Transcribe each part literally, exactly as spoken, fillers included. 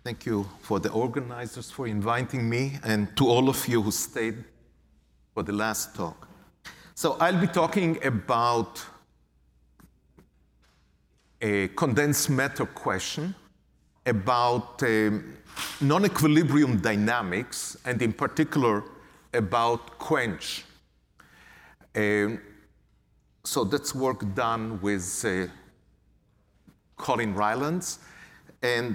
Thank you for the organizers for inviting me, and to all of you who stayed for the last talk. So I'll be talking about a condensed matter question, about um, non-equilibrium dynamics, and in particular about quench. Um, so that's work done with uh, Colin Rylance. And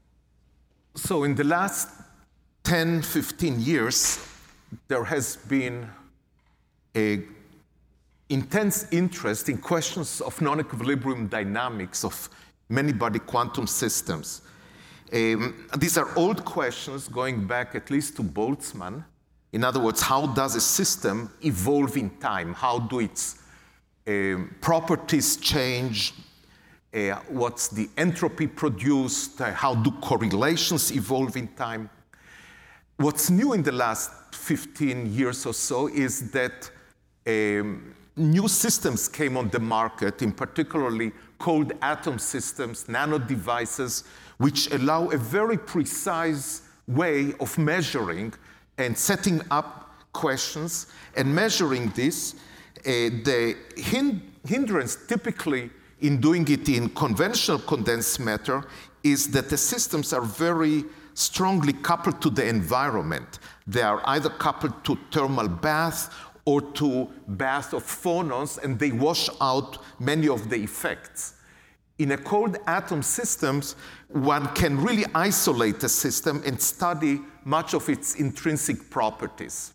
so in the last ten, fifteen years, there has been a intense interest in questions of non-equilibrium dynamics of many-body quantum systems. Um, these are old questions going back at least to Boltzmann. In other words, how does a system evolve in time? How do its um, properties change? Uh, what's the entropy produced? Uh, how do correlations evolve in time? What's new in the last fifteen years or so is that um, new systems came on the market, in particularly cold atom systems, nano devices, which allow a very precise way of measuring and setting up questions and measuring this. Uh, the hin hindrance typically in doing it in conventional condensed matter is that the systems are very strongly coupled to the environment. They are either coupled to thermal bath or to bath of phonons, and they wash out many of the effects. In a cold atom systems, one can really isolate the system and study much of its intrinsic properties.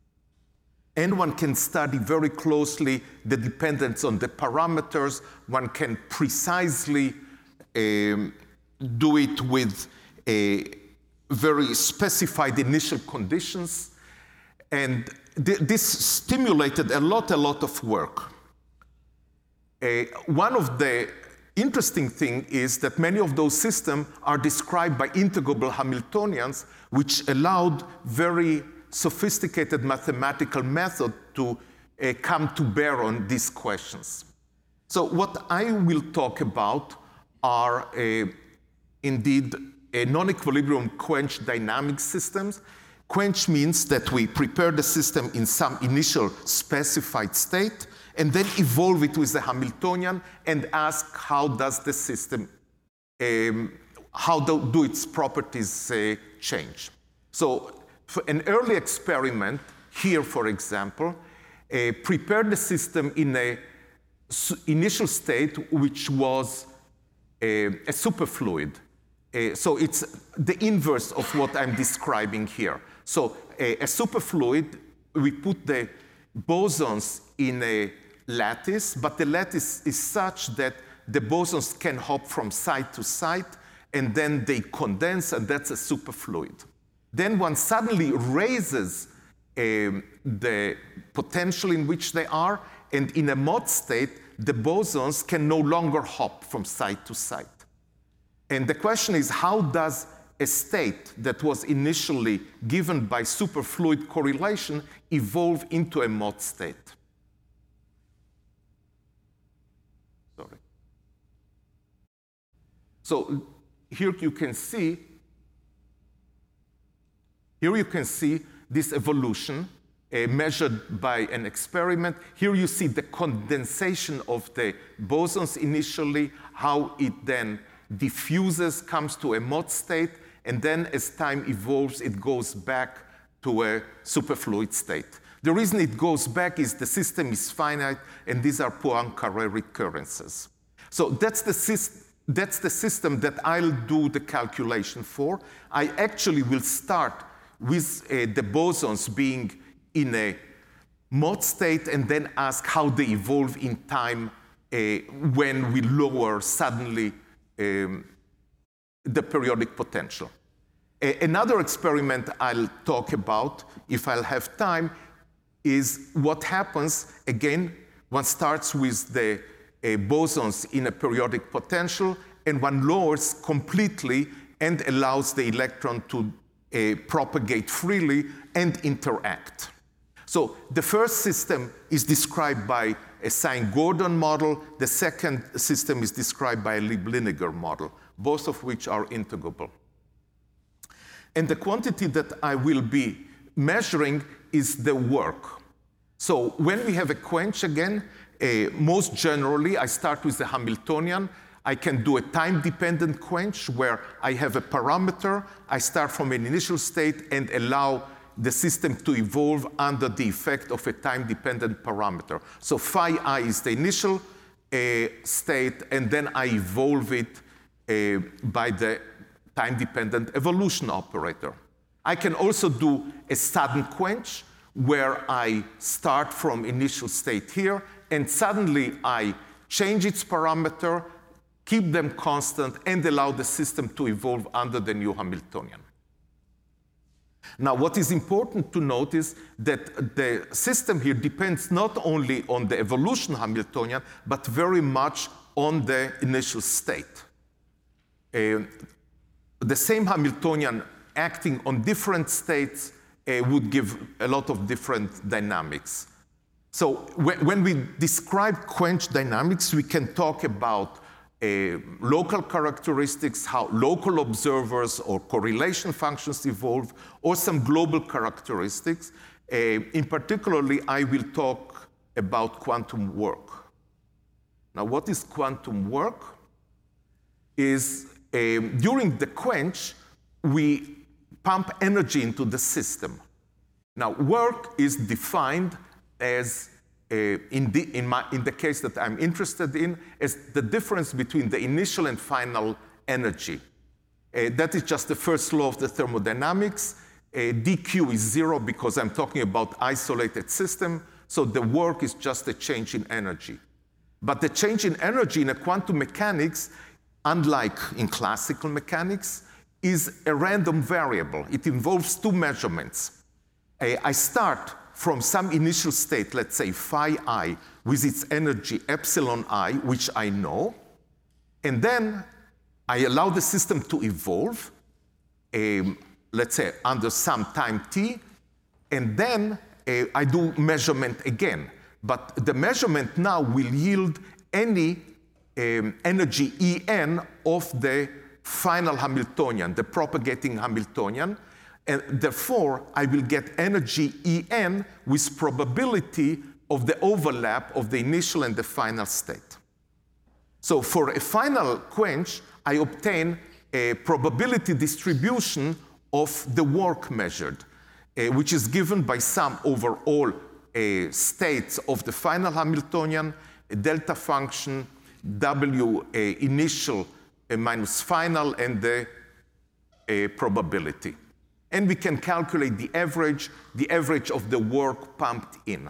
And one can study very closely the dependence on the parameters. One can precisely um, do it with a very specified initial conditions. And th this stimulated a lot, a lot of work. Uh, one of the interesting things is that many of those systems are described by integrable Hamiltonians, which allowed very sophisticated mathematical method to uh, come to bear on these questions. So what I will talk about are uh, indeed a non-equilibrium quench dynamic systems. Quench means that we prepare the system in some initial specified state and then evolve it with the Hamiltonian and ask how does the system, um, how do, do its properties uh, change. So for an early experiment here, for example, uh, prepared the system in a initial state which was a, a superfluid. Uh, so it's the inverse of what I'm describing here. So a, a superfluid, we put the bosons in a lattice, but the lattice is such that the bosons can hop from side to side, and then they condense, and that's a superfluid. Then one suddenly raises um, the potential in which they are, and in a Mott state, the bosons can no longer hop from side to side. And the question is, how does a state that was initially given by superfluid correlation evolve into a Mott state? Sorry. So here you can see Here you can see this evolution uh, measured by an experiment. Here you see the condensation of the bosons initially, how it then diffuses, comes to a Mott state, and then as time evolves, it goes back to a superfluid state. The reason it goes back is the system is finite, and these are Poincare recurrences. So that's the system. That's the system that I'll do the calculation for. I actually will start with uh, the bosons being in a Mott state and then ask how they evolve in time uh, when we lower suddenly um, the periodic potential. Uh, another experiment I'll talk about, if I'll have time, is what happens, again, one starts with the uh, bosons in a periodic potential, and one lowers completely and allows the electron to Uh, propagate freely and interact. So the first system is described by a Sine-Gordon model. The second system is described by a Lieb-Liniger model, both of which are integrable. And the quantity that I will be measuring is the work. So when we have a quench again, uh, most generally, I start with the Hamiltonian. I can do a time-dependent quench where I have a parameter. I start from an initial state and allow the system to evolve under the effect of a time-dependent parameter. So phi I is the initial uh, state, and then I evolve it uh, by the time-dependent evolution operator. I can also do a sudden quench, where I start from initial state here, and suddenly I change its parameter, keep them constant, and allow the system to evolve under the new Hamiltonian. Now, what is important to note is that the system here depends not only on the evolution Hamiltonian, but very much on the initial state. Uh, the same Hamiltonian acting on different states uh, would give a lot of different dynamics. So when, when we describe quench dynamics, we can talk about uh, local characteristics, how local observers or correlation functions evolve, or some global characteristics. Uh, in particularly, I will talk about quantum work. Now, what is quantum work? Is uh, during the quench, we pump energy into the system. Now, work is defined as, uh, in, the, in, my, in the case that I'm interested in, as the difference between the initial and final energy. Uh, that is just the first law of the thermodynamics. Uh, dq is zero because I'm talking about isolated system, so the work is just a change in energy. But the change in energy in a quantum mechanics, unlike in classical mechanics, is a random variable. It involves two measurements. Uh, I start from some initial state, let's say phi I, with its energy epsilon I, which I know, and then I allow the system to evolve, um, let's say under some time t, and then uh, I do measurement again. But the measurement now will yield any um, energy E n of the final Hamiltonian, the propagating Hamiltonian, and therefore I will get energy E n with probability of the overlap of the initial and the final state. So for a final quench, I obtain a probability distribution of the work measured, uh, which is given by sum over all uh, states of the final Hamiltonian, a delta function, W uh, initial uh, minus final, and the uh, probability. And we can calculate the average, the average of the work pumped in.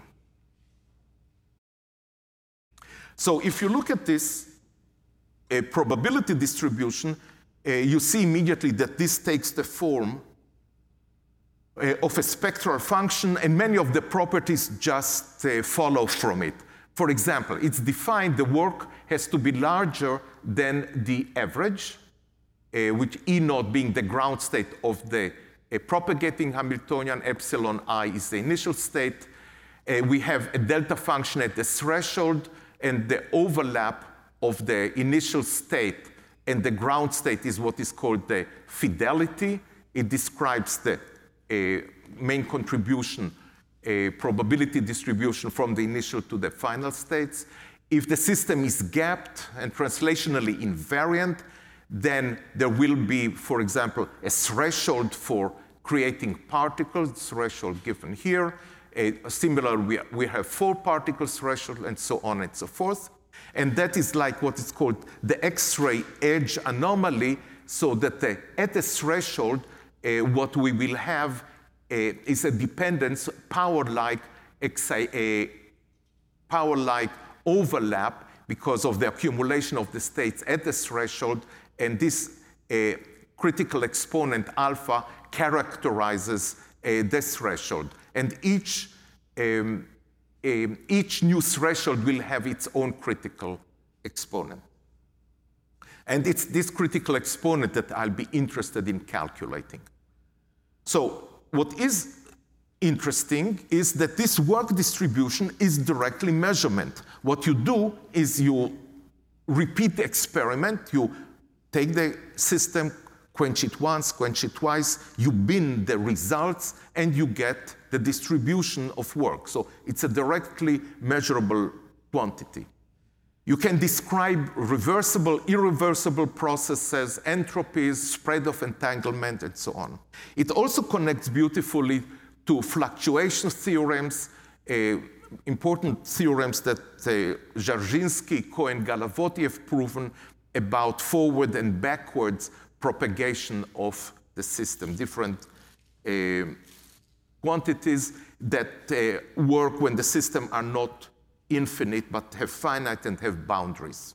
So if you look at this uh, probability distribution, uh, you see immediately that this takes the form uh, of a spectral function, and many of the properties just uh, follow from it. For example, it's defined the work has to be larger than the average, uh, which E naught being the ground state of the uh, propagating Hamiltonian, epsilon I is the initial state. Uh, we have a delta function at the threshold, and the overlap of the initial state and the ground state is what is called the fidelity. It describes the uh, main contribution, a probability distribution from the initial to the final states. If the system is gapped and translationally invariant, then there will be, for example, a threshold for creating particles, threshold given here. A, similar, we, we have four particle threshold, and so on and so forth. And that is like what is called the X-ray edge anomaly, so that the, at the threshold, uh, what we will have uh, is a dependence, power-like uh, power-like overlap because of the accumulation of the states at the threshold, and this uh, critical exponent alpha characterizes uh, this threshold. And each, um, um, each new threshold will have its own critical exponent. And it's this critical exponent that I'll be interested in calculating. So what is interesting is that this work distribution is directly measurement. What you do is you repeat the experiment, you take the system, Quench it once, quench it twice, you bin the results, and you get the distribution of work. So it's a directly measurable quantity. You can describe reversible, irreversible processes, entropies, spread of entanglement, and so on. It also connects beautifully to fluctuation theorems, uh, important theorems that uh, Dzerzhinsky, Cohen, Galavotti have proven about forward and backwards propagation of the system, different uh, quantities that uh, work when the system are not infinite, but have finite and have boundaries.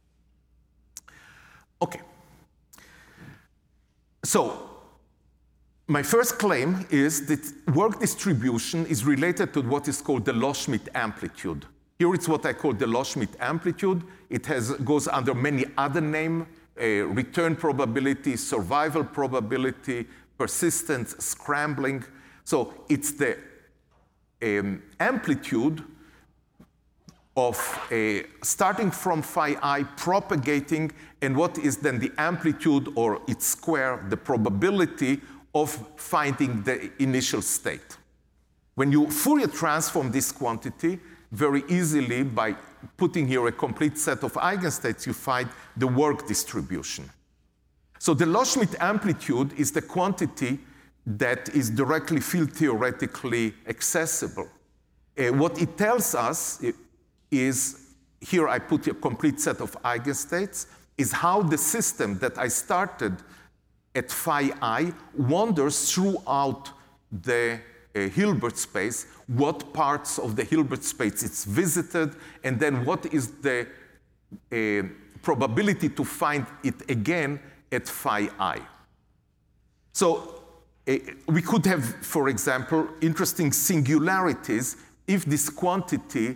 Okay. So, my first claim is that work distribution is related to what is called the Loschmidt amplitude. Here it's what I call the Loschmidt amplitude. It has, goes under many other names, uh, return probability, survival probability, persistence, scrambling. So it's the um, amplitude of a, starting from phi I, propagating, and what is then the amplitude or its square, the probability of finding the initial state. When you Fourier transform this quantity, very easily by putting here a complete set of eigenstates, you find the work distribution. So the Loschmidt amplitude is the quantity that is directly field theoretically accessible. Uh, what it tells us is, here I put a complete set of eigenstates, is how the system that I started at phi I wanders throughout the uh, Hilbert space, what parts of the Hilbert space it's visited, and then what is the uh, probability to find it again at phi I. So uh, we could have, for example, interesting singularities if this quantity,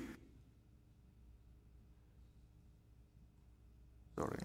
sorry,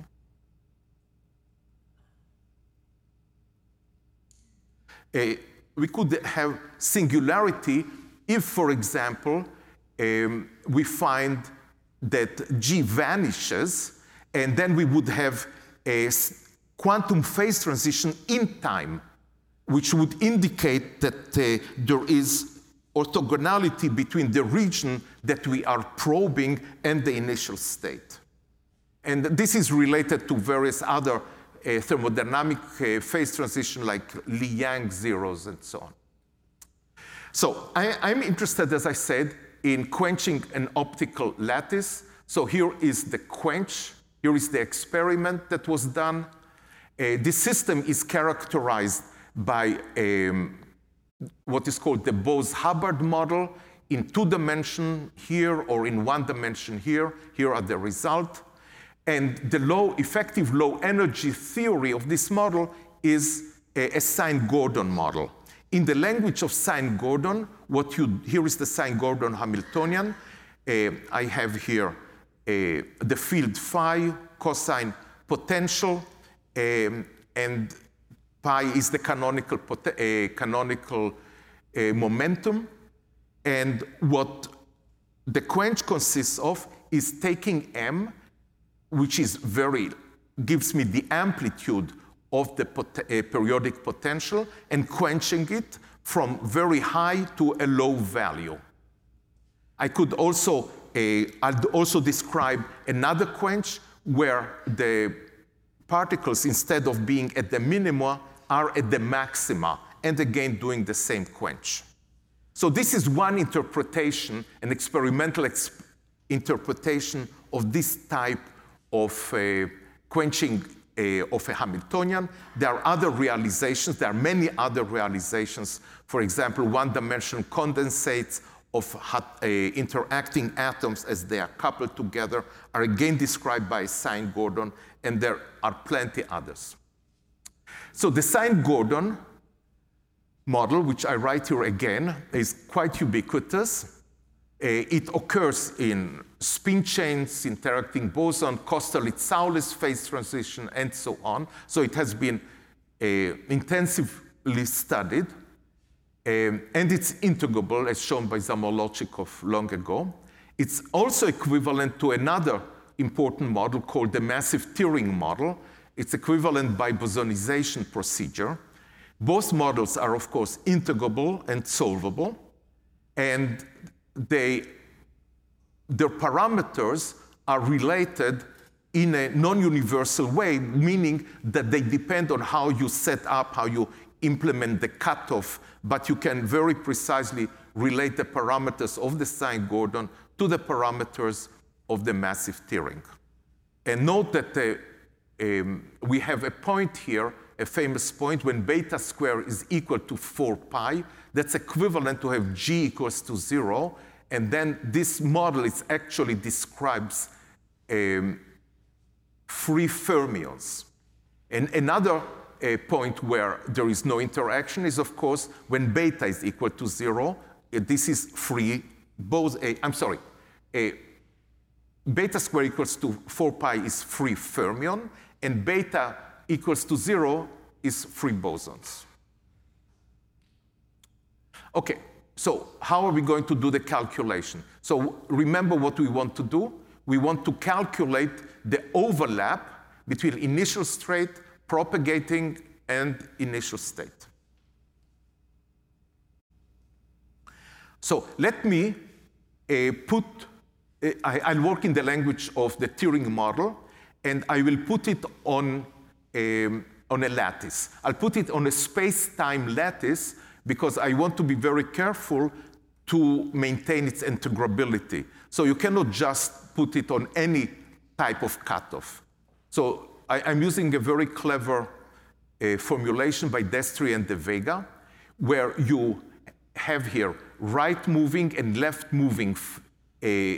Uh, we could have singularity if, for example, um, we find that G vanishes, and then we would have a quantum phase transition in time, which would indicate that uh, there is orthogonality between the region that we are probing and the initial state. And this is related to various other a thermodynamic uh, phase transition like Li-Yang zeros and so on. So I, I'm interested, as I said, in quenching an optical lattice. So here is the quench. Here is the experiment that was done. Uh, this system is characterized by um, what is called the Bose-Hubbard model in two dimension here or in one dimension here. Here are the results. And the low, effective low energy theory of this model is a, a Sine-Gordon model. In the language of Sine-Gordon, what you, here is the Sine-Gordon Hamiltonian. Uh, I have here uh, the field phi, cosine potential, um, and pi is the canonical, uh, canonical uh, momentum. And what the quench consists of is taking m, which is very, gives me the amplitude of the pot uh, periodic potential, and quenching it from very high to a low value. I could also, uh, I'd also describe another quench where the particles, instead of being at the minima, are at the maxima, and again doing the same quench. So this is one interpretation, an experimental exp interpretation of this type of uh, quenching uh, of a Hamiltonian. There are other realizations. There are many other realizations. For example, one-dimensional condensates of hot, uh, interacting atoms as they are coupled together are again described by Sine-Gordon, and there are plenty others. So the Sine-Gordon model, which I write here again, is quite ubiquitous. Uh, it occurs in spin chains, interacting boson, Kosterlitz-Saulis phase transition, and so on. So it has been uh, intensively studied. Um, and it's integrable, as shown by Zamolodchikov long ago. It's also equivalent to another important model called the massive Turing model. It's equivalent by bosonization procedure. Both models are, of course, integrable and solvable, and they, their parameters are related in a non-universal way, meaning that they depend on how you set up, how you implement the cutoff, but you can very precisely relate the parameters of the Sine-Gordon to the parameters of the massive Thirring. And note that uh, um, we have a point here, a famous point, when beta square is equal to four pi. That's equivalent to have g equals to zero. And then this model is actually describes um, free fermions. And another uh, point where there is no interaction is, of course, when beta is equal to zero. Uh, this is free, both, uh, I'm sorry, uh, beta square equals to four pi is free fermion, and beta equals to zero is free bosons. Okay, so how are we going to do the calculation? So remember what we want to do. We want to calculate the overlap between initial state, propagating, and initial state. So let me uh, put, uh, I, I'll work in the language of the Thirring model, and I will put it on, um, on a lattice. I'll put it on a space-time lattice because I want to be very careful to maintain its integrability. So you cannot just put it on any type of cutoff. So I, I'm using a very clever uh, formulation by Destri and De Vega, where you have here right moving and left moving uh,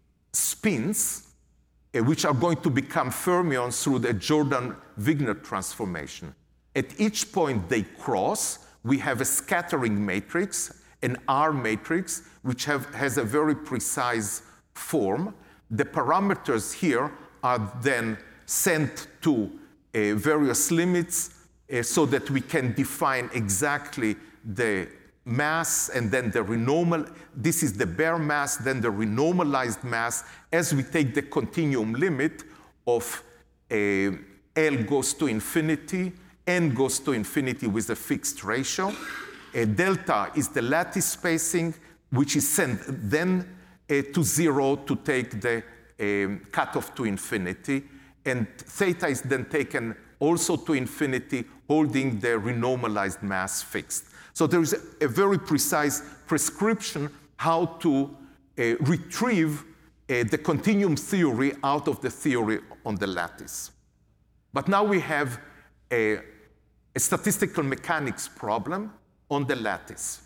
spins, uh, which are going to become fermions through the Jordan-Wigner transformation. At each point they cross, we have a scattering matrix, an R matrix, which have, has a very precise form. The parameters here are then sent to uh, various limits uh, so that we can define exactly the mass and then the renormal. This is the bare mass, then the renormalized mass as we take the continuum limit of uh, L goes to infinity, N goes to infinity with a fixed ratio. Uh, delta is the lattice spacing, which is sent then uh, to zero to take the um, cutoff to infinity. And theta is then taken also to infinity, holding the renormalized mass fixed. So there is a, a very precise prescription how to uh, retrieve uh, the continuum theory out of the theory on the lattice. But now we have a, a statistical mechanics problem on the lattice.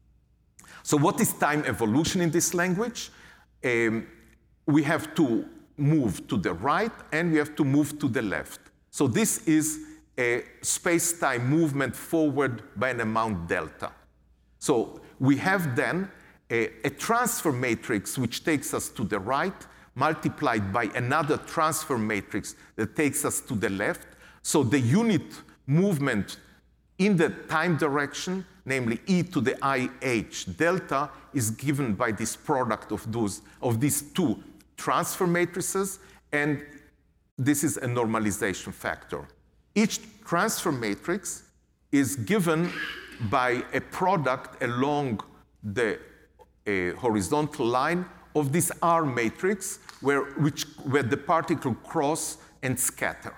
So what is time evolution in this language? Um, we have to move to the right and we have to move to the left. So this is a space-time movement forward by an amount delta. So we have then a, a transfer matrix which takes us to the right, multiplied by another transfer matrix that takes us to the left. So the unit movement in the time direction, namely e to the I h delta, is given by this product of those of these two transfer matrices, and this is a normalization factor. Each transfer matrix is given by a product along the uh, horizontal line of this R matrix where, which, where the particle cross and scatter.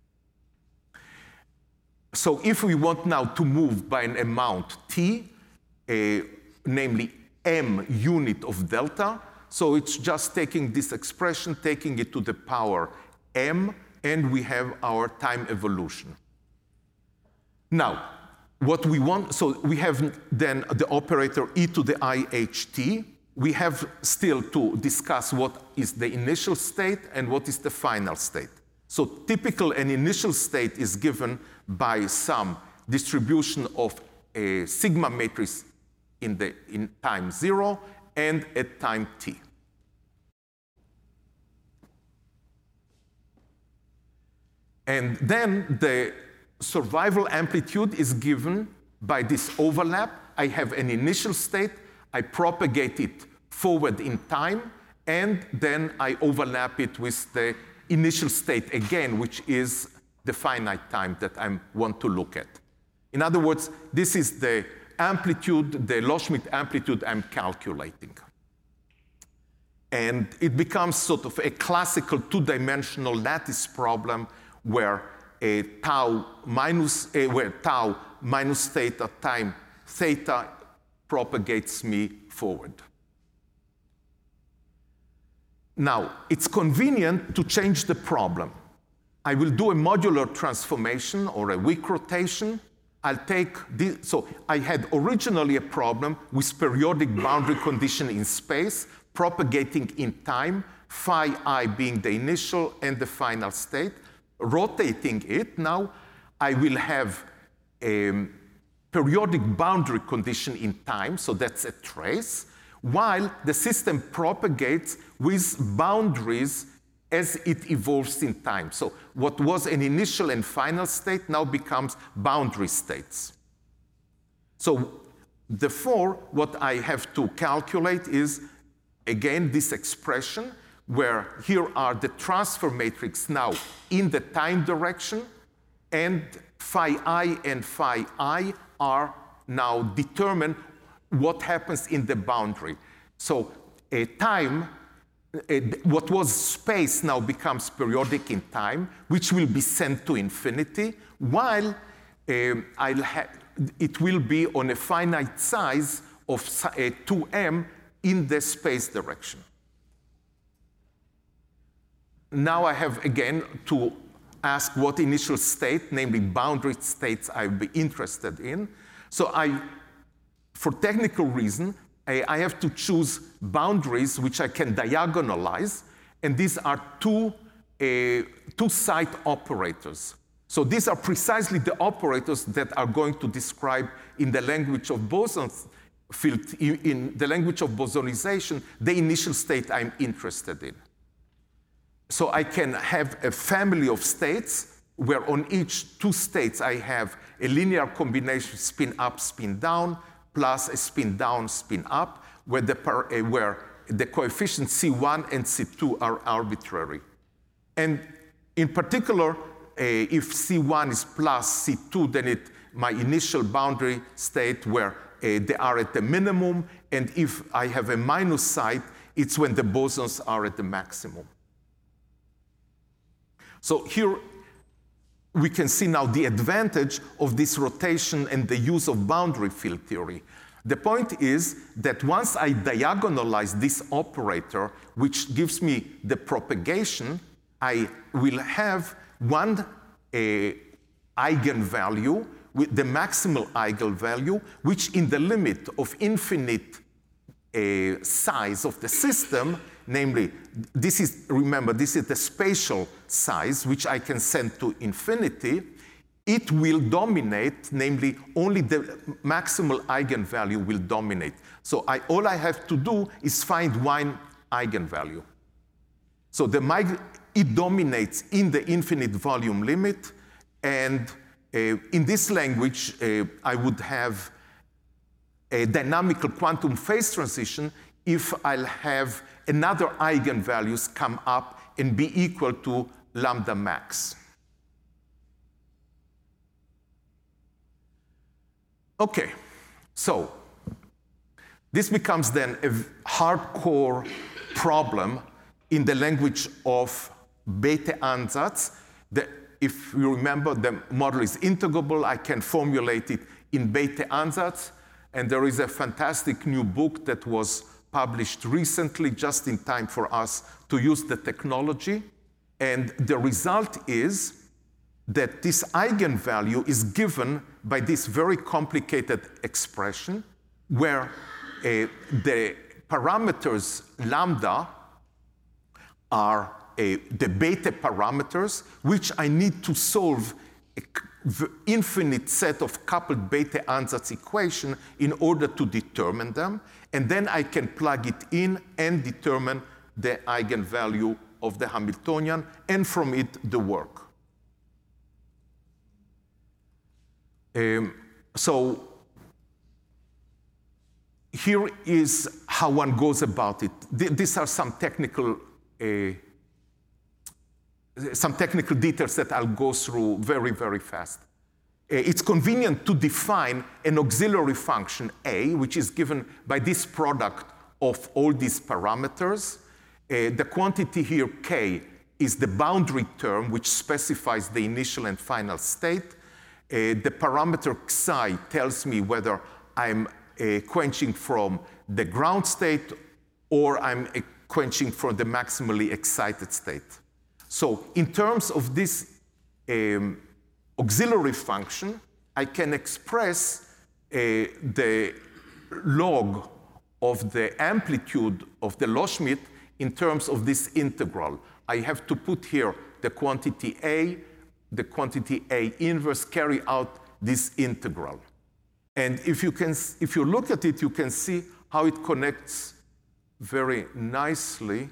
So if we want now to move by an amount t, uh, namely m unit of delta, so it's just taking this expression, taking it to the power m, and we have our time evolution. Now, what we want, so we have then the operator e to the I h t. We have still to discuss what is the initial state and what is the final state. So typical an initial state is given by some distribution of a sigma matrix in, the, in time zero and at time t. And then the survival amplitude is given by this overlap. I have an initial state, I propagate it forward in time, and then I overlap it with the initial state again, which is the finite time that I want to look at. In other words, this is the amplitude, the Loschmidt amplitude I'm calculating. And it becomes sort of a classical two-dimensional lattice problem where a tau minus, a, where tau minus theta time theta propagates me forward. Now, it's convenient to change the problem. I will do a modular transformation or a weak rotation. I'll take this, so I had originally a problem with periodic boundary condition in space, propagating in time, phi I being the initial and the final state. Rotating it, now I will have a periodic boundary condition in time, so that's a trace, while the system propagates with boundaries as it evolves in time. So what was an initial and final state now becomes boundary states. So therefore, what I have to calculate is, again, this expression, where here are the transfer matrix now in the time direction, and phi I and phi I are now determine what happens in the boundary. So a time, a, what was space now becomes periodic in time, which will be sent to infinity, while um, I'll ha it will be on a finite size of uh, two m in the space direction. Now I have, again, to ask what initial state, namely boundary states, I'd be interested in. So I, for technical reason, I, I have to choose boundaries which I can diagonalize, and these are two, uh, two site operators. So these are precisely the operators that are going to describe in the language of bosons field, in the language of bosonization, the initial state I'm interested in. So I can have a family of states where on each two states I have a linear combination spin up, spin down, plus a spin down, spin up, where the, par uh, where the coefficients C one and C two are arbitrary. And in particular, uh, if C one is plus C two, then it, my initial boundary state where uh, they are at the minimum, and if I have a minus site, it's when the bosons are at the maximum. So here we can see now the advantage of this rotation and the use of boundary field theory. The point is that once I diagonalize this operator, which gives me the propagation, I will have one uh, eigenvalue, with the maximal eigenvalue, which in the limit of infinite uh, size of the system, namely, this is, remember, this is the spatial size, which I can send to infinity, it will dominate, namely, only the maximal eigenvalue will dominate. So I, all I have to do is find one eigenvalue. So the, it dominates in the infinite volume limit, and uh, in this language, uh, I would have a dynamical quantum phase transition if I'll have another eigenvalues come up and be equal to lambda max. Okay, so this becomes then a hardcore problem in the language of Bethe-Ansatz. The, if you remember, the model is integrable. I can formulate it in Bethe-Ansatz, and there is a fantastic new book that was published recently, just in time for us to use the technology. And the result is that this eigenvalue is given by this very complicated expression where uh, the parameters lambda are uh, the beta parameters, which I need to solve an infinite set of coupled Bethe-Ansatz equation in order to determine them. And then I can plug it in and determine the eigenvalue of the Hamiltonian, and from it, the work. Um, so here is how one goes about it. Th these are some technical uh, some technical details that I'll go through very, very fast. It's convenient to define an auxiliary function A, which is given by this product of all these parameters. Uh, the quantity here, K, is the boundary term which specifies the initial and final state. Uh, the parameter Xi tells me whether I'm uh, quenching from the ground state or I'm uh, quenching from the maximally excited state. So in terms of this um, auxiliary function, I can express uh, the log of the amplitude of the Loschmidt in terms of this integral. I have to put here the quantity A, the quantity A inverse, carry out this integral. And if you, can, if you look at it, you can see how it connects very nicely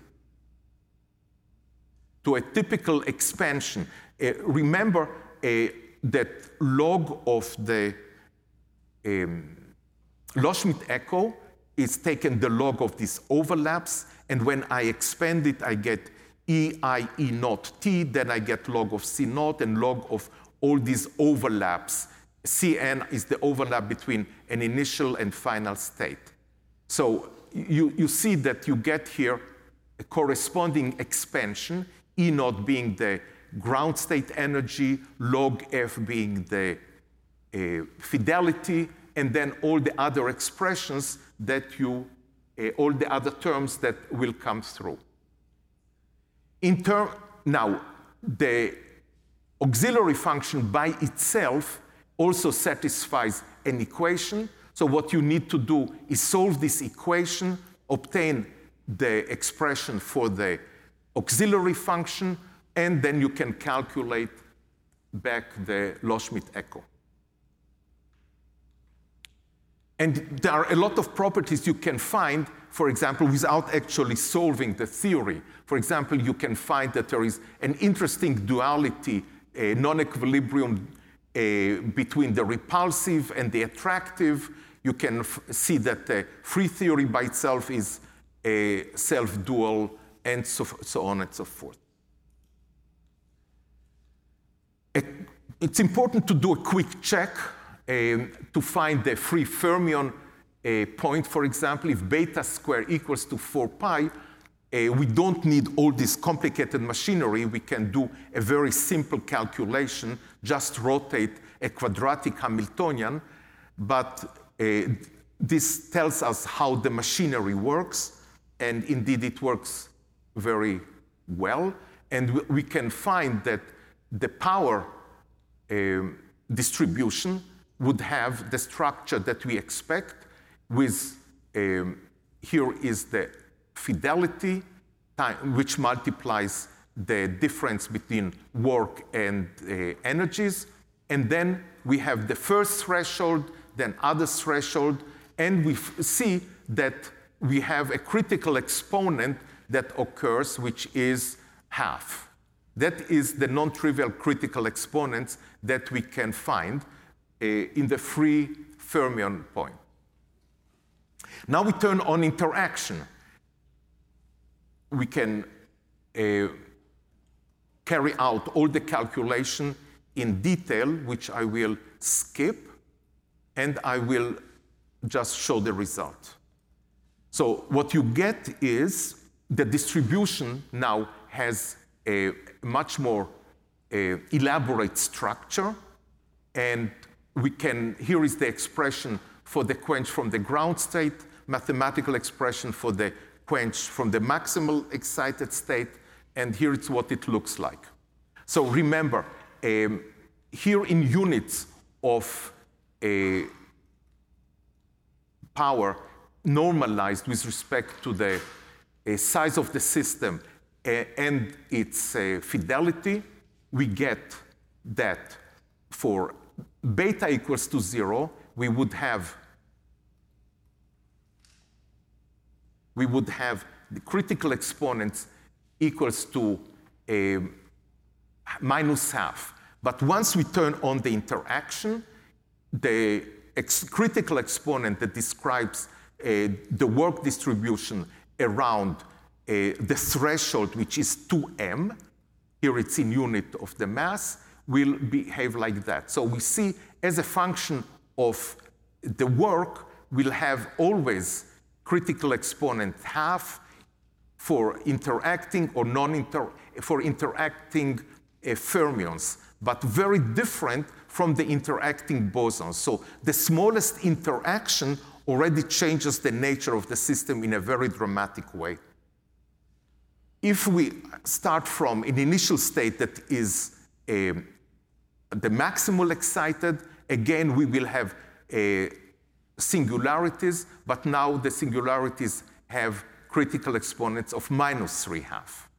to a typical expansion. Uh, remember uh, that log of the um, Loschmidt echo is taken the log of these overlaps, and when I expand it, I get E I E naught T, then I get log of C naught and log of all these overlaps. C N is the overlap between an initial and final state. So you, you see that you get here a corresponding expansion, E naught being the ground state energy, log F being the uh, fidelity, and then all the other expressions that you, uh, all the other terms that will come through. In term, now, the auxiliary function by itself also satisfies an equation. So what you need to do is solve this equation, obtain the expression for the auxiliary function, and then you can calculate back the Loschmidt echo. And there are a lot of properties you can find, for example, without actually solving the theory. For example, you can find that there is an interesting duality, a non-equilibrium uh, between the repulsive and the attractive. You can f see that the free theory by itself is a self-dual, and so, so on and so forth. It's important to do a quick check um, to find the free fermion uh, point. For example, if beta square equals to four pi, uh, we don't need all this complicated machinery. We can do a very simple calculation, just rotate a quadratic Hamiltonian, but uh, this tells us how the machinery works, and indeed it works very well. And we can find that the power um, distribution would have the structure that we expect with, um, here is the fidelity, time, which multiplies the difference between work and uh, energies. And then we have the first threshold, then other threshold, and we see that we have a critical exponent that occurs, which is half. That is the non-trivial critical exponents that we can find uh, in the free fermion point. Now we turn on interaction. We can uh, carry out all the calculation in detail, which I will skip, and I will just show the result. So what you get is the distribution now has a much more uh, elaborate structure, and we can, here is the expression for the quench from the ground state, mathematical expression for the quench from the maximal excited state, and here it's what it looks like. So remember, um, here in units of a power normalized with respect to the uh, size of the system uh, and its uh, fidelity, we get that for beta equals to zero, we would have we would have the critical exponents equals to a minus half. But once we turn on the interaction, the ex critical exponent that describes uh, the work distribution around uh, the threshold, which is two m, here it's in unit of the mass, will behave like that. So we see as a function of the work, we'll have always critical exponent half for interacting or non-inter, for interacting uh, fermions, but very different from the interacting bosons. So the smallest interaction already changes the nature of the system in a very dramatic way. If we start from an initial state that is a, the maximal excited, again, we will have a singularities, but now the singularities have critical exponents of minus three half.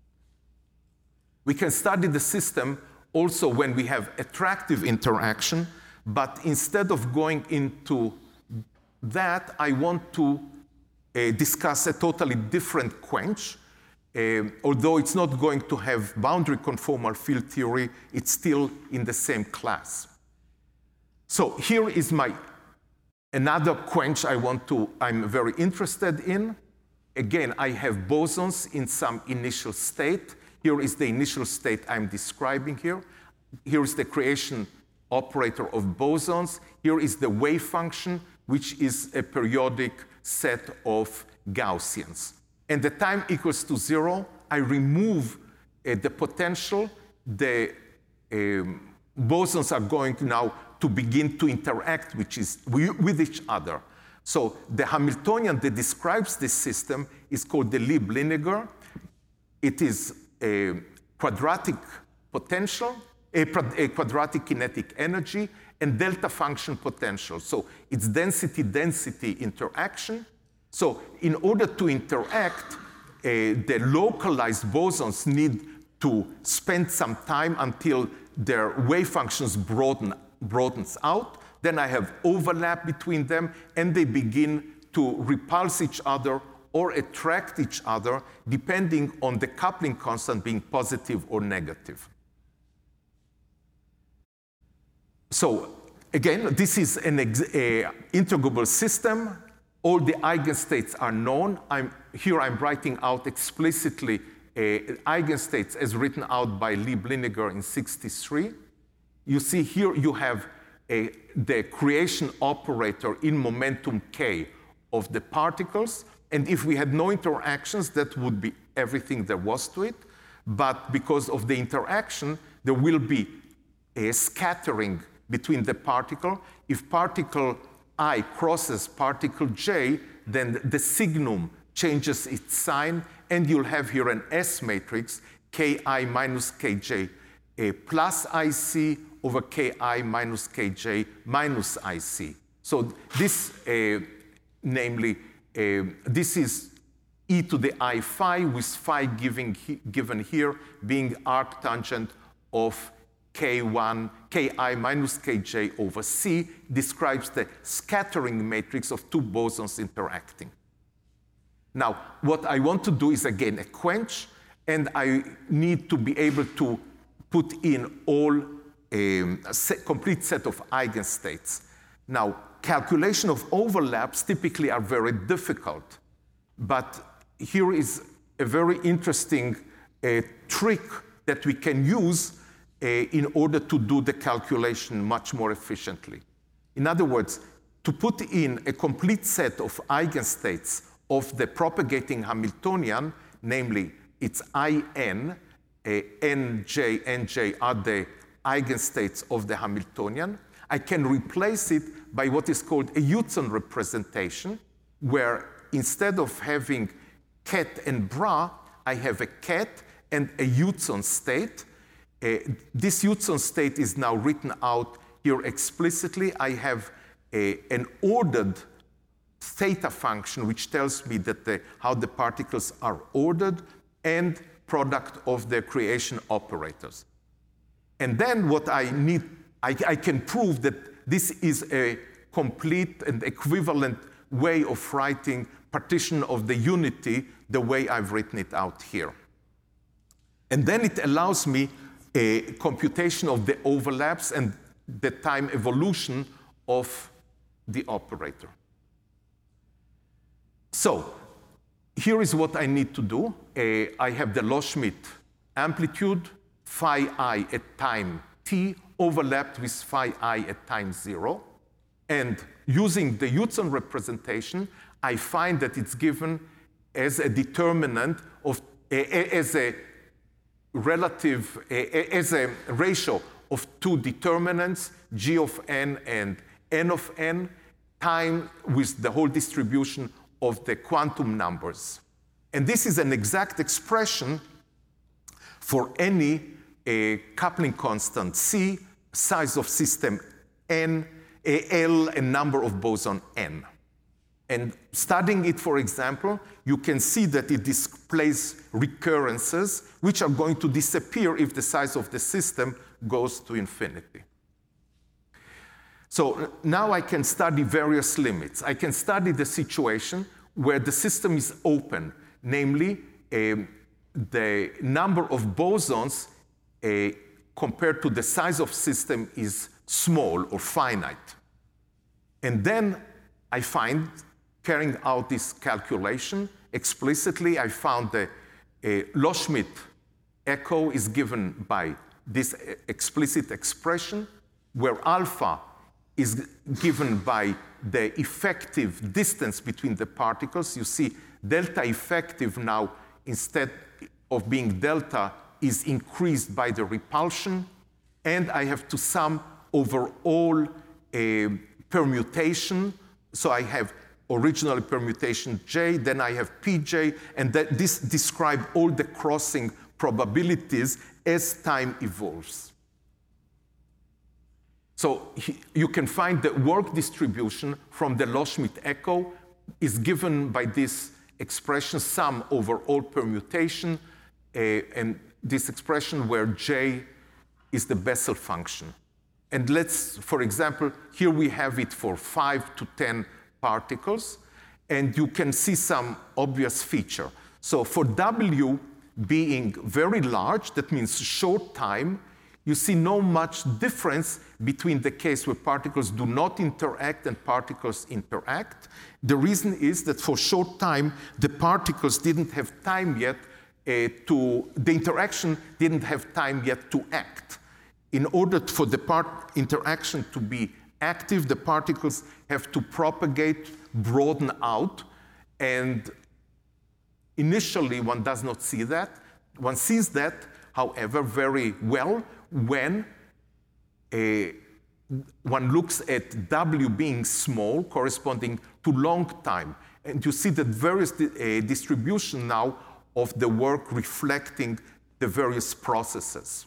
We can study the system also when we have attractive interaction, but instead of going into that, I want to uh, discuss a totally different quench. Uh, although it's not going to have boundary conformal field theory, it's still in the same class. So here is my another quench I want to, I'm very interested in. Again, I have bosons in some initial state. Here is the initial state I'm describing here. Here is the creation operator of bosons. Here is the wave function, which is a periodic set of Gaussians. And the time equals to zero, I remove uh, the potential. The um, bosons are going to now to begin to interact which is, with each other. So the Hamiltonian that describes this system is called the Lieb-Liniger. It is a quadratic potential, a, a quadratic kinetic energy, and delta function potential. So it's density-density interaction. So in order to interact, uh, the localized bosons need to spend some time until their wave functions broaden, broadens out. Then I have overlap between them, and they begin to repulse each other or attract each other, depending on the coupling constant being positive or negative. So again, this is an uh, integrable system. All the eigenstates are known. I'm, here I'm writing out explicitly uh, eigenstates as written out by Lieb-Liniger in sixty-three. You see here you have a, the creation operator in momentum k of the particles. And if we had no interactions, that would be everything there was to it. But because of the interaction, there will be a scattering between the particle. If particle I crosses particle j, then the signum changes its sign, and you'll have here an S matrix, ki minus kj uh, plus ic over ki minus kj minus ic. So this, uh, namely, uh, this is e to the I phi, with phi giving, given here being arctangent of K one, Ki minus Kj over C, describes the scattering matrix of two bosons interacting. Now, what I want to do is, again, a quench, and I need to be able to put in all um, a set, complete set of eigenstates. Now, calculation of overlaps typically are very difficult, but here is a very interesting uh, trick that we can use Uh, in order to do the calculation much more efficiently. In other words, to put in a complete set of eigenstates of the propagating Hamiltonian, namely its I n, uh, nj, nj are the eigenstates of the Hamiltonian, I can replace it by what is called a Utzon representation, where instead of having ket and bra, I have a ket and a Utzon state. Uh, this Utzon state is now written out here explicitly. I have a, an ordered theta function, which tells me that the, how the particles are ordered, and product of their creation operators. And then what I need, I, I can prove that this is a complete and equivalent way of writing partition of the unity the way I've written it out here. And then it allows me a computation of the overlaps and the time evolution of the operator. So here is what I need to do. Uh, I have the Loschmidt amplitude phi I at time t overlapped with phi I at time zero. And using the Utzon representation, I find that it's given as a determinant of, as a relative, as a ratio of two determinants, g of n and n of n, time with the whole distribution of the quantum numbers. And this is an exact expression for any a coupling constant C, size of system n, L, and number of boson n. And studying it, for example, you can see that it displays recurrences, which are going to disappear if the size of the system goes to infinity. So now I can study various limits. I can study the situation where the system is open, namely um, the number of bosons uh, compared to the size of system is small or finite. And then I find, carrying out this calculation explicitly, I found the uh, Loschmidt echo is given by this explicit expression, where alpha is given by the effective distance between the particles. You see delta effective now, instead of being delta, is increased by the repulsion. And I have to sum over all a permutation. So I have originally permutation J, then I have P J, and that this describes all the crossing probabilities as time evolves. So he, you can find the work distribution from the Loschmidt echo is given by this expression, sum over all permutation, uh, and this expression where J is the Bessel function. And let's, for example, here we have it for five to ten particles, and you can see some obvious feature. So for W being very large, that means short time, you see no much difference between the case where particles do not interact and particles interact. The reason is that for short time, the particles didn't have time yet uh, to, the interaction didn't have time yet to act. In order for the part interaction to be active, the particles have to propagate, broaden out, and initially one does not see that. One sees that, however, very well when a, one looks at W being small, corresponding to long time. And you see that various di uh, distribution now of the work reflecting the various processes.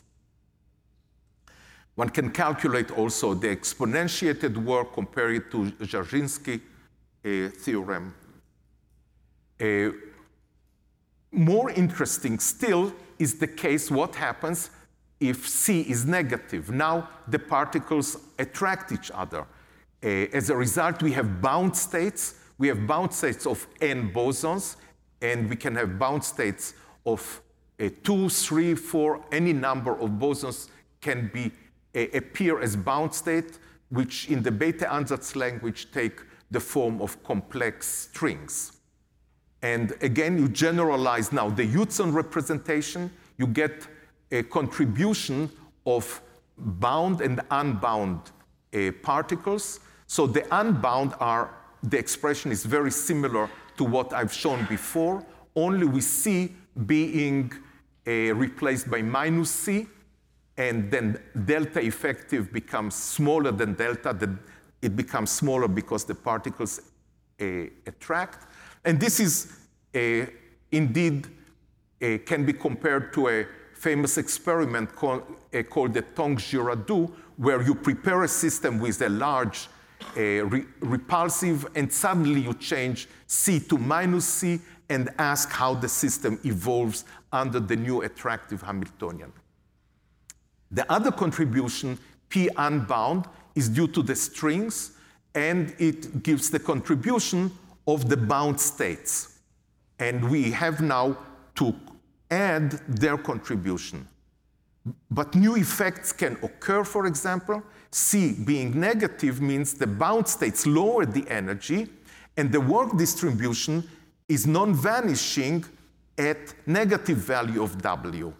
One can calculate also the exponentiated work, compare it to Dzerzhinsky uh, theorem. Uh, more interesting still is the case what happens if C is negative. Now the particles attract each other. Uh, as a result, we have bound states. We have bound states of n bosons, and we can have bound states of uh, two, three, four, any number of bosons can be appear as bound state, which in the Bethe-Ansatz language take the form of complex strings. And again, you generalize now the Utzon representation, you get a contribution of bound and unbound uh, particles. So the unbound are, the expression is very similar to what I've shown before, only with C being uh, replaced by minus C, and then delta effective becomes smaller than delta. The, it becomes smaller because the particles uh, attract. And this is uh, indeed uh, can be compared to a famous experiment called, uh, called the Tongs-Girardot, where you prepare a system with a large uh, re repulsive, and suddenly you change C to minus C and ask how the system evolves under the new attractive Hamiltonian. The other contribution, P unbound, is due to the strings, and it gives the contribution of the bound states. And we have now to add their contribution. But new effects can occur, for example. C being negative means the bound states lower the energy, and the work distribution is non-vanishing at negative value of W.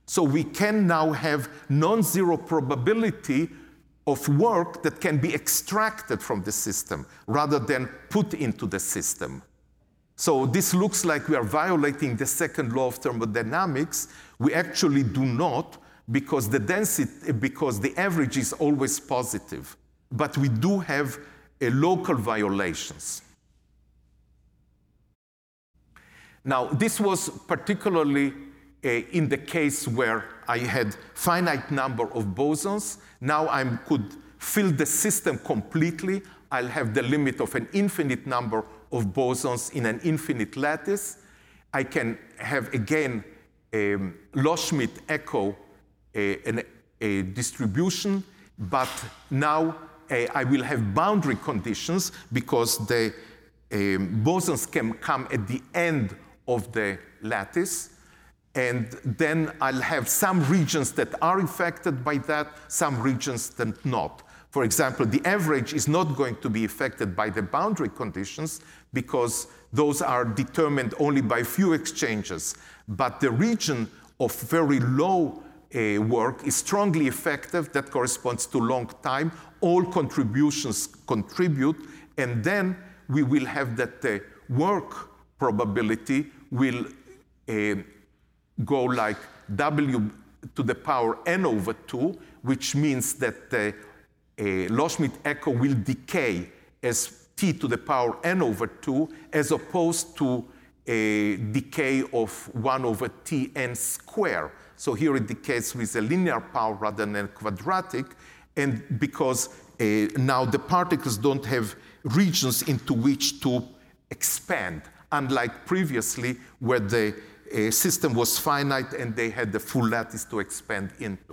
So we can now have non-zero probability of work that can be extracted from the system rather than put into the system. So this looks like we are violating the second law of thermodynamics. We actually do not, because the density, because the average is always positive. But we do have a local violations. Now, this was particularly uh, in the case where I had finite number of bosons. Now I could fill the system completely. I'll have the limit of an infinite number of bosons in an infinite lattice. I can have, again, a Loschmidt echo a, a, a distribution, but now uh, I will have boundary conditions because the um, bosons can come at the end of the lattice. And then I'll have some regions that are affected by that, some regions that not. For example, the average is not going to be affected by the boundary conditions because those are determined only by few exchanges. But the region of very low uh, work is strongly effective. That corresponds to long time. All contributions contribute. And then we will have that the work probability will uh, go like W to the power n over two, which means that the uh, Loschmidt echo will decay as t to the power n over two, as opposed to a decay of one over t n square. So here it decays with a linear power rather than a quadratic, and because uh, now the particles don't have regions into which to expand, unlike previously where the uh, system was finite and they had the full lattice to expand into.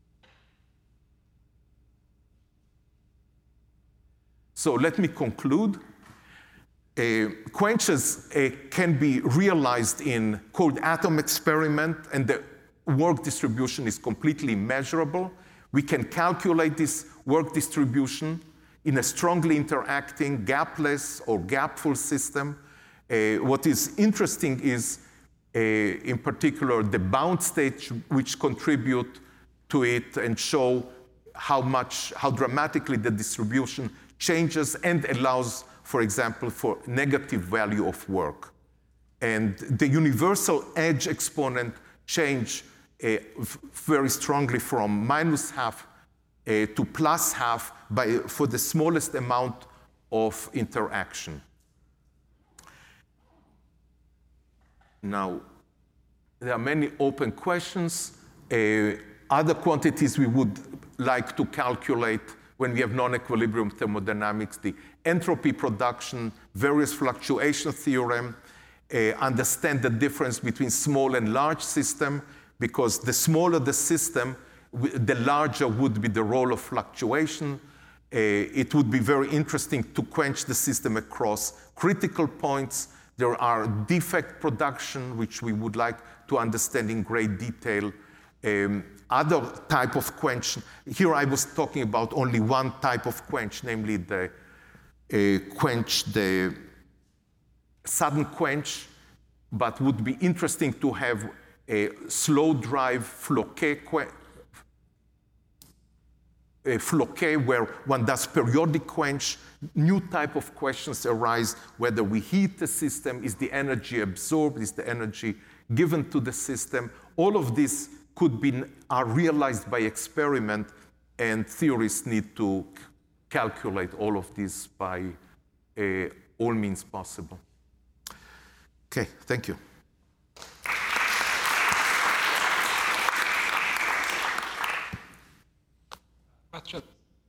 So let me conclude. Uh, quenches uh, can be realized in cold atom experiment, and the work distribution is completely measurable. We can calculate this work distribution in a strongly interacting gapless or gapful system. Uh, what is interesting is, uh, in particular, the bound states which contribute to it and show how much, how dramatically the distribution changes and allows, for example, for negative value of work. And the universal edge exponent change uh, very strongly from minus half uh, to plus half by, for the smallest amount of interaction. Now, there are many open questions. Uh, other quantities we would like to calculate when we have non-equilibrium thermodynamics, the entropy production, various fluctuation theorem, uh, understand the difference between small and large system, because the smaller the system, the larger would be the role of fluctuation. Uh, it would be very interesting to quench the system across critical points. There are defect production, which we would like to understand in great detail. Um, other type of quench, here I was talking about only one type of quench, namely the uh, quench, the sudden quench, but would be interesting to have a slow drive Floquet quench, a Floquet where one does periodic quench. New type of questions arise, whether we heat the system, is the energy absorbed, is the energy given to the system. All of this could be, are realized by experiment, and theorists need to calculate all of this by uh, all means possible. Okay, thank you. Question.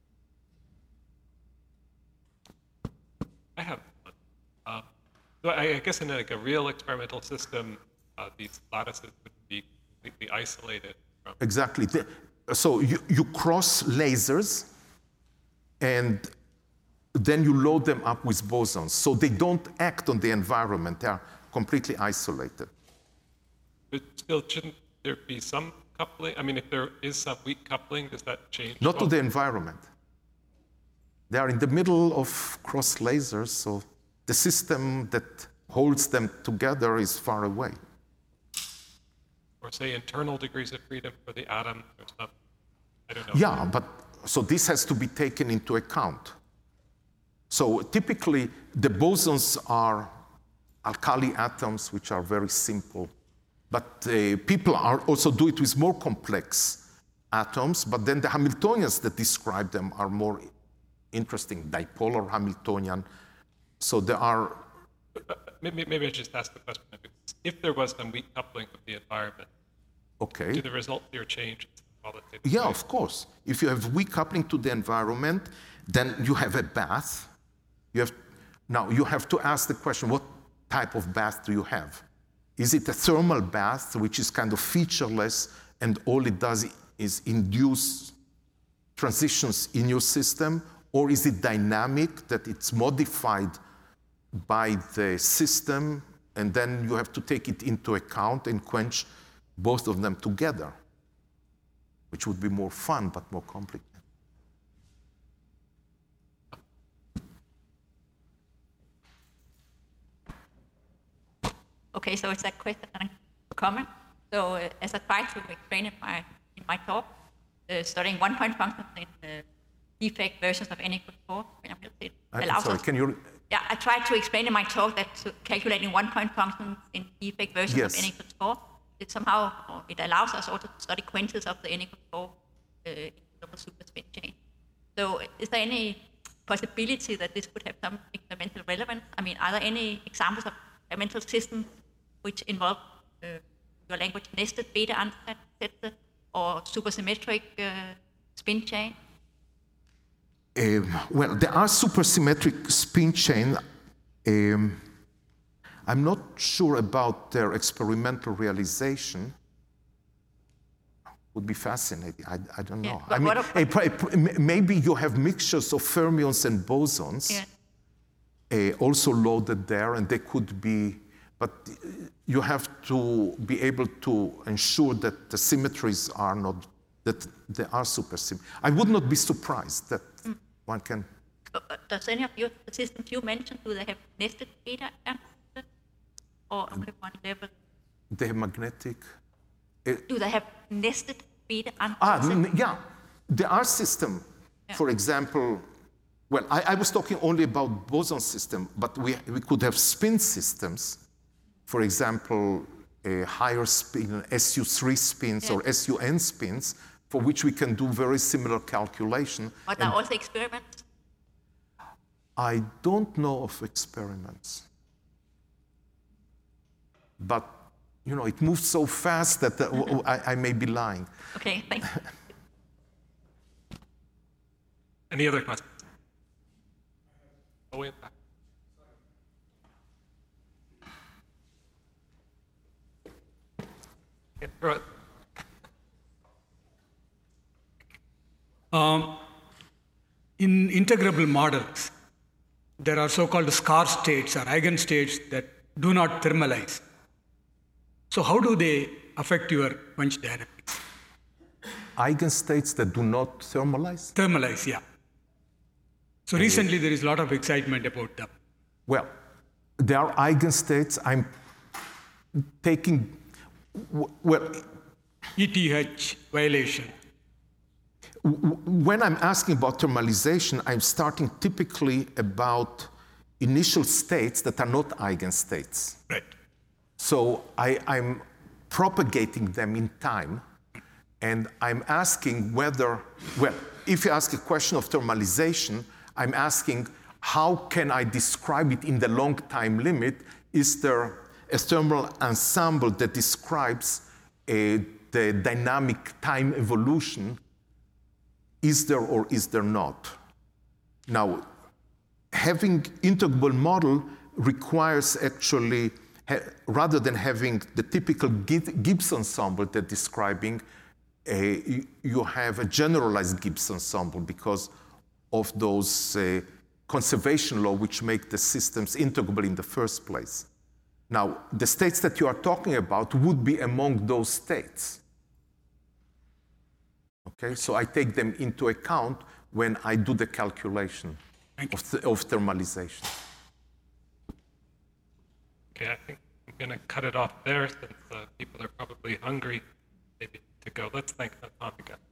I have one. Uh, so I, I guess in like a real experimental system, uh, these lattices would be completely isolated from. Exactly. So you, you cross lasers, and then you load them up with bosons. So they don't act on the environment. They are completely isolated. But still, shouldn't there be some coupling? I mean, if there is some weak coupling, does that change? Not to the environment. They are in the middle of cross lasers, so the system that holds them together is far away. or say internal degrees of freedom for the atom or something. I don't know. Yeah, but so this has to be taken into account. So typically, the bosons are alkali atoms, which are very simple. But uh, people are also do it with more complex atoms, but then the Hamiltonians that describe them are more interesting, dipolar Hamiltonian. So there are... Maybe, maybe I just ask the question, if there was some weak coupling with the environment, okay. do the results here change? Yeah, of course. If you have weak coupling to the environment, then you have a bath. You have, now, you have to ask the question, what type of bath do you have? Is it a thermal bath, which is kind of featureless, and all it does is induce transitions in your system? Or is it dynamic, that it's modified by the system, and then you have to take it into account and quench both of them together, which would be more fun, but more complicated. Okay, so it's a question and a comment. So uh, as I tried to explain in my, in my talk, uh, studying one-point functions in uh, defect versions of n equals four, it allows sorry, us, can you... Yeah, I tried to explain in my talk that to calculating one-point functions in defect versions yes. of n equals four, it somehow, or it allows us also to study quenches of the n equals four uh, in the super spin chain. So is there any possibility that this could have some experimental relevance? I mean, are there any examples of experimental systems which involve uh, your language nested beta ansatz or supersymmetric uh, spin chain? Um, well, there are supersymmetric spin chain. Um, I'm not sure about their experimental realization. Would be fascinating. I, I don't know. Yeah, I mean, a, maybe you have mixtures of fermions and bosons, yeah. uh, also loaded there, and they could be. But you have to be able to ensure that the symmetries are not, that they are supersymmetric. I would not be surprised that mm. one can. Does any of your systems you mentioned, do they have nested beta ansatz? Or only one level? They have magnetic. Uh, do they have nested beta ansatz? Ah, yeah. There are systems, yeah. For example, well, I, I was talking only about boson system, but we, we could have spin systems. For example, a higher spin, S U three spins yeah. or S U N spins, for which we can do very similar calculation. But are also experiments? I don't know of experiments. But, you know, it moves so fast that uh, mm-hmm. I, I may be lying. Okay, thanks. Any other questions? Oh, wait. Um, in integrable models, there are so-called scar states or eigenstates that do not thermalize. So how do they affect your quench dynamics? Eigenstates that do not thermalize? Thermalize, yeah. So recently there is a lot of excitement about them. Well, there are eigenstates. I'm taking, well, E T H violation. When I'm asking about thermalization, I'm starting typically about initial states that are not eigenstates. Right. So I, I'm propagating them in time, and I'm asking whether, well, if you ask a question of thermalization, I'm asking how can I describe it in the long time limit? Is there a thermal ensemble that describes a, the dynamic time evolution? Is there or is there not? Now, having integrable model requires actually, rather than having the typical Gibbs ensemble that describing, uh, you, you have a generalized Gibbs ensemble because of those uh, conservation law which make the systems integrable in the first place. Now, the states that you are talking about would be among those states. Okay, so I take them into account when I do the calculation of, th of thermalization. Okay, I think going to cut it off there since uh, people are probably hungry maybe to go. Let's thank Tom again.